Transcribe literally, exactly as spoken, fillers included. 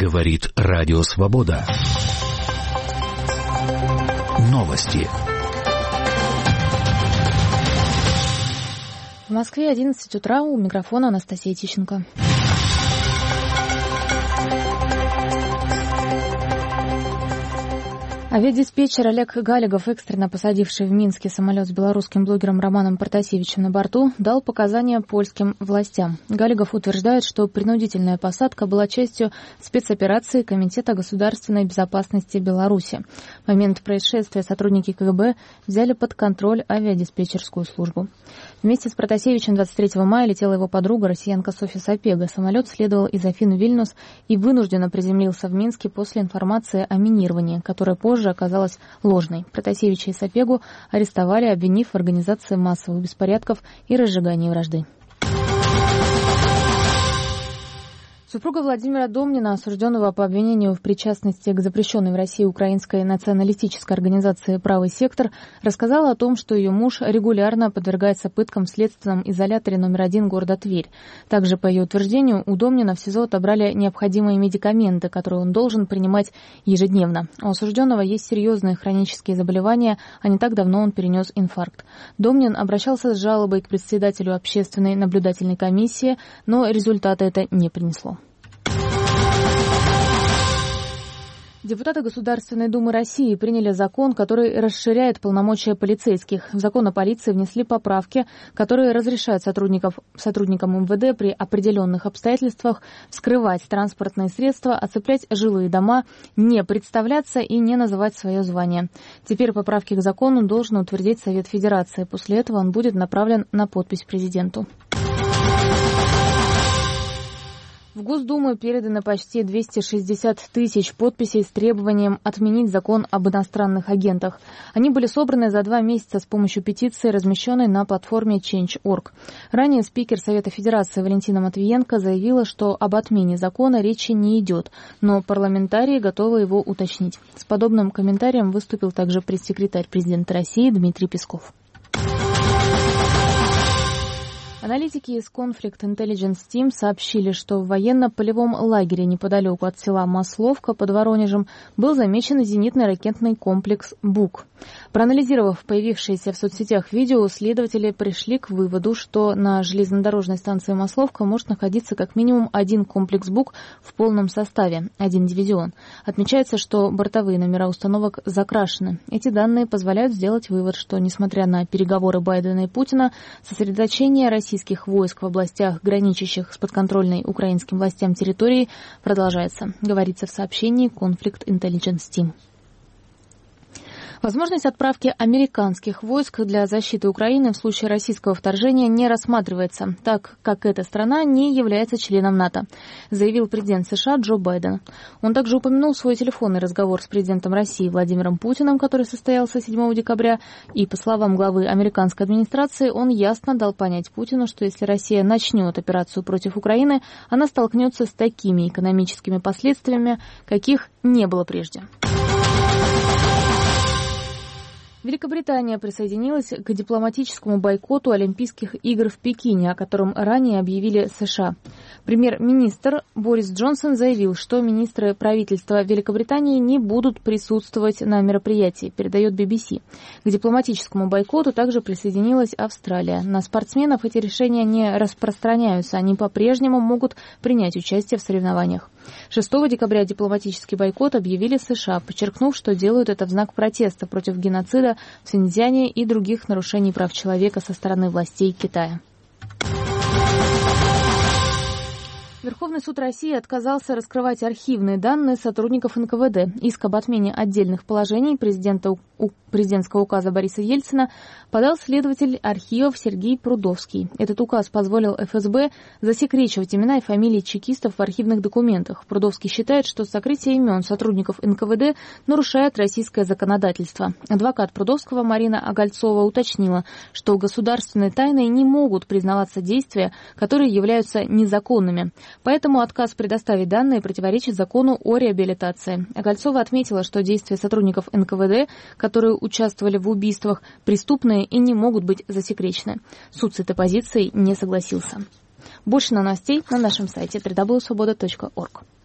Говорит Радио Свобода. Новости. В Москве одиннадцать утра, у микрофона Анастасия Тищенко. Авиадиспетчер Олег Галигов, экстренно посадивший в Минске самолет с белорусским блогером Романом Протасевичем на борту, дал показания польским властям. Галигов утверждает, что принудительная посадка была частью спецоперации Комитета государственной безопасности Беларуси. В момент происшествия сотрудники ка гэ бэ взяли под контроль авиадиспетчерскую службу. Вместе с Протасевичем двадцать третьего мая летела его подруга, россиянка Софья Сапега. Самолет следовал из Афин в Вильнюс и вынужденно приземлился в Минске после информации о минировании, которая позже оказалась ложной. Протасевича и Сапегу арестовали, обвинив в организации массовых беспорядков и разжигании вражды. Супруга Владимира Домнина, осужденного по обвинению в причастности к запрещенной в России украинской националистической организации «Правый сектор», рассказала о том, что ее муж регулярно подвергается пыткам в следственном изоляторе номер один города Тверь. Также, по ее утверждению, у Домнина в СИЗО отобрали необходимые медикаменты, которые он должен принимать ежедневно. У осужденного есть серьезные хронические заболевания, а не так давно он перенес инфаркт. Домнин обращался с жалобой к председателю общественной наблюдательной комиссии, но результата это не принесло. Депутаты Государственной Думы России приняли закон, который расширяет полномочия полицейских. В закон о полиции внесли поправки, которые разрешают сотрудников, сотрудникам эм вэ дэ при определенных обстоятельствах вскрывать транспортные средства, оцеплять жилые дома, не представляться и не называть свое звание. Теперь поправки к закону должен утвердить Совет Федерации. После этого он будет направлен на подпись президенту. В Госдуму передано почти двести шестьдесят тысяч подписей с требованием отменить закон об иностранных агентах. Они были собраны за два месяца с помощью петиции, размещенной на платформе ченч точка орг. Ранее спикер Совета Федерации Валентина Матвиенко заявила, что об отмене закона речи не идет, но парламентарии готовы его уточнить. С подобным комментарием выступил также пресс-секретарь президента России Дмитрий Песков. Аналитики из Conflict Intelligence Team сообщили, что в военно-полевом лагере неподалеку от села Масловка под Воронежем был замечен зенитный ракетный комплекс «Бук». Проанализировав появившееся в соцсетях видео, следователи пришли к выводу, что на железнодорожной станции Масловка может находиться как минимум один комплекс «Бук» в полном составе, один дивизион. Отмечается, что бортовые номера установок закрашены. Эти данные позволяют сделать вывод, что, несмотря на переговоры Байдена и Путина, сосредоточение российских войск в областях, граничащих с подконтрольной украинским властям территорией, продолжается, говорится в сообщении Conflict Intelligence Team. Возможность отправки американских войск для защиты Украины в случае российского вторжения не рассматривается, так как эта страна не является членом НАТО, заявил президент США Джо Байден. Он также упомянул свой телефонный разговор с президентом России Владимиром Путиным, который состоялся седьмого декабря, и, по словам главы американской администрации, он ясно дал понять Путину, что если Россия начнет операцию против Украины, она столкнется с такими экономическими последствиями, каких не было прежде. Великобритания присоединилась к дипломатическому бойкоту Олимпийских игр в Пекине, о котором ранее объявили США. Премьер-министр Борис Джонсон заявил, что министры правительства Великобритании не будут присутствовать на мероприятии, передает би би си. К дипломатическому бойкоту также присоединилась Австралия. На спортсменов эти решения не распространяются, они по-прежнему могут принять участие в соревнованиях. шестого декабря дипломатический бойкот объявили США, подчеркнув, что делают это в знак протеста против геноцида в Синьцзяне и других нарушений прав человека со стороны властей Китая. Верховный суд России отказался раскрывать архивные данные сотрудников эн ка вэ дэ. Иск об отмене отдельных положений президента, президентского указа Бориса Ельцина подал следователь архивов Сергей Прудовский. Этот указ позволил эф эс бэ засекречивать имена и фамилии чекистов в архивных документах. Прудовский считает, что сокрытие имен сотрудников эн ка вэ дэ нарушает российское законодательство. Адвокат Прудовского Марина Огольцова уточнила, что государственной тайной не могут признаваться действия, которые являются незаконными. Поэтому отказ предоставить данные противоречит закону о реабилитации. Огольцова отметила, что действия сотрудников эн ка вэ дэ, которые участвовали в убийствах, преступные и не могут быть засекречены. Суд с этой позицией не согласился. Больше новостей на нашем сайте дабл ю дабл ю дабл ю точка свобода точка орг.